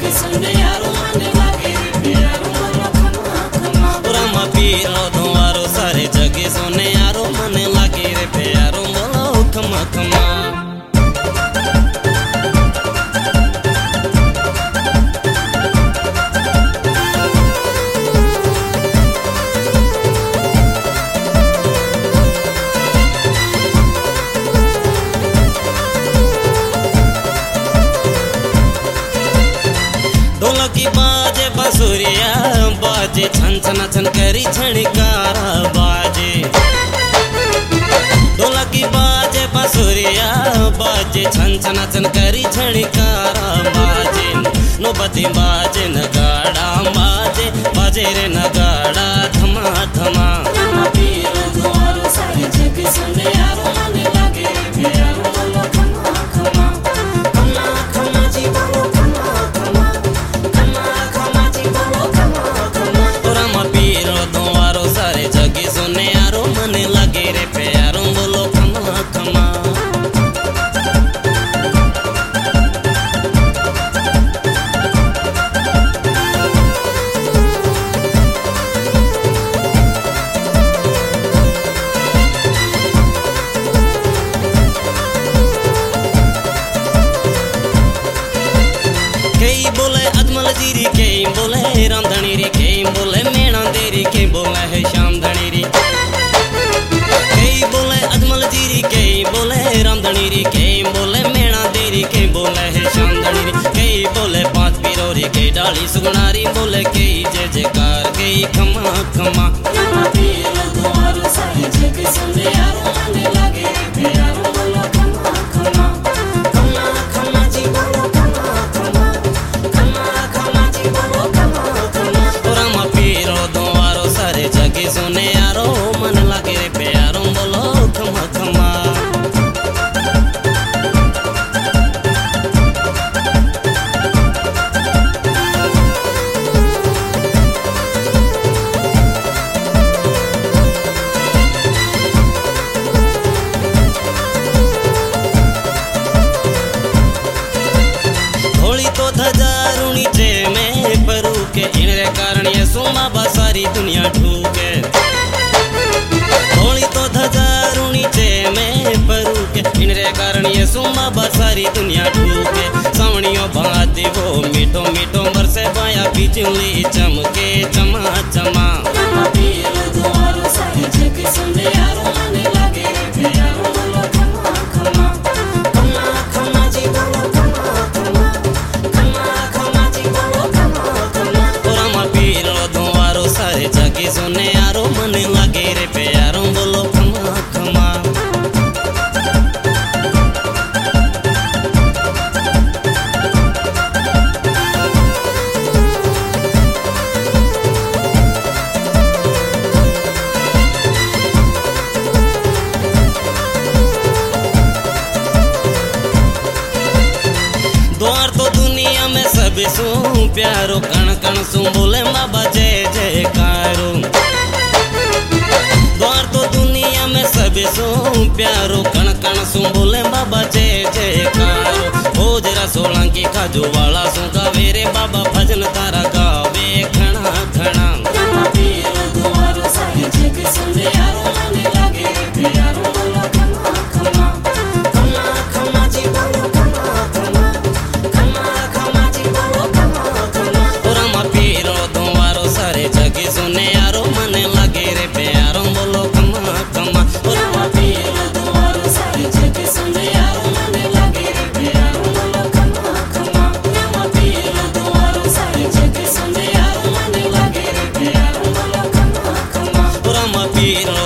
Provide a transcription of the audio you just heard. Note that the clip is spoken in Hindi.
सुन यारो मन लागे रे प्यारो बोलो खमा खमा रामा पीरो तुम्हारो सारे जग सुन यारो मन लागे रे प्यारो बोलो खमा खमा। ढोलकी बाजे बांसुरिया बाजे छन छन छन करी छणकारा बाजे। ढोलकी बाजे बांसुरिया बाजे छन छन छन करी छणकारा बाजे। नौबती बाजे नगाड़ा बाजे बाजे रे नगाड़ा थमा थमा। रामा पीरो तुम्हारो सारे जग सुन यारो मन लागे रे प्यारो बोलो खमा खमा खमा खमा जी बोलो खमा खमा खमा खमा जी बोलो खमा खमा रामा पीरो तुम्हारो सारे जग सुन यारो मन लागे रे प्यारो बोलो खमा खमा। कई बोले अजमल जीरी कई बोले रांधनी री कई बोले मैना देरी कई बोले है शाम धनी री। कई बोले अजमल जीरी कई बोले रांधनी री कई बोले मैना देरी कई बोले है शाम धनी री। कई बोले पांच पीरोरी कई डाली सुगनारी बोले कई जय जयकार कई खमा खमा। रामा पीरो तुम्हारो सारे जग सुन यारो मन लागे रे प्यारो बोलो खमा खमा खमा खमा जी बोलो खमा खमा खमा खमा जी बोलो खमा खमा रामा पीरो तुम्हारो सारे जग सुन यारो मन लागे रे प्यारो बोलो खमा खमा। होली तो धजारुणी चे में परू के इनरे कारण ये सोमा सारी दुनिया ढूके। होली तो धजारुणी चे में परू के इनरे कारण ये सोमा सारी दुनिया ढूके। सावणियों भाती वो मीठो मीठो बरसे बाया बिजली चमके चमा चमा। रामा पीरो तुम्हारो सारे जग सुन यारो मन लागे रे प्यारो बोलो खमा खमा खमा खमा जी बोलो खमा खमा खमा खमा जी बोलो खमा खमा रामा पीरो तुम्हारो सारे जग सुन यारो मन लागे रे प्यारो बोलो खमा खमा। द्वार तो दुनिया में सब सू प्यारो कण कण सू बोले बाबा जय जयकारो। द्वार तो दुनिया में सब सू प्यारो कण कण सू बोले बाबा जय जयकारो। हो जरा सोलंकी खाजू वाला सू गावे रे बाबा भजन तारा गावे खणा खणा। रामा पीरो तुम्हारो सारे जग सुन यारो मन लागे रे प्यारो बोलो खमा खमा खमा खमा जी बोलो खमा खमा खमा खमा जी बोलो खमा खमा रामा पीरो तुम्हारो सारे जग सुन यारो मन लागे रे प्यारो बोलो खमा खमा। रामा पीरो तुम्हारो सारे जग सुन यारो मन लागे रे प्यारो बोलो खमा खमा रामा पीरो तुम्हारो सारे जग सुन यारो मन लागे रे प्यारो बोलो खमा खमा रामा पीरो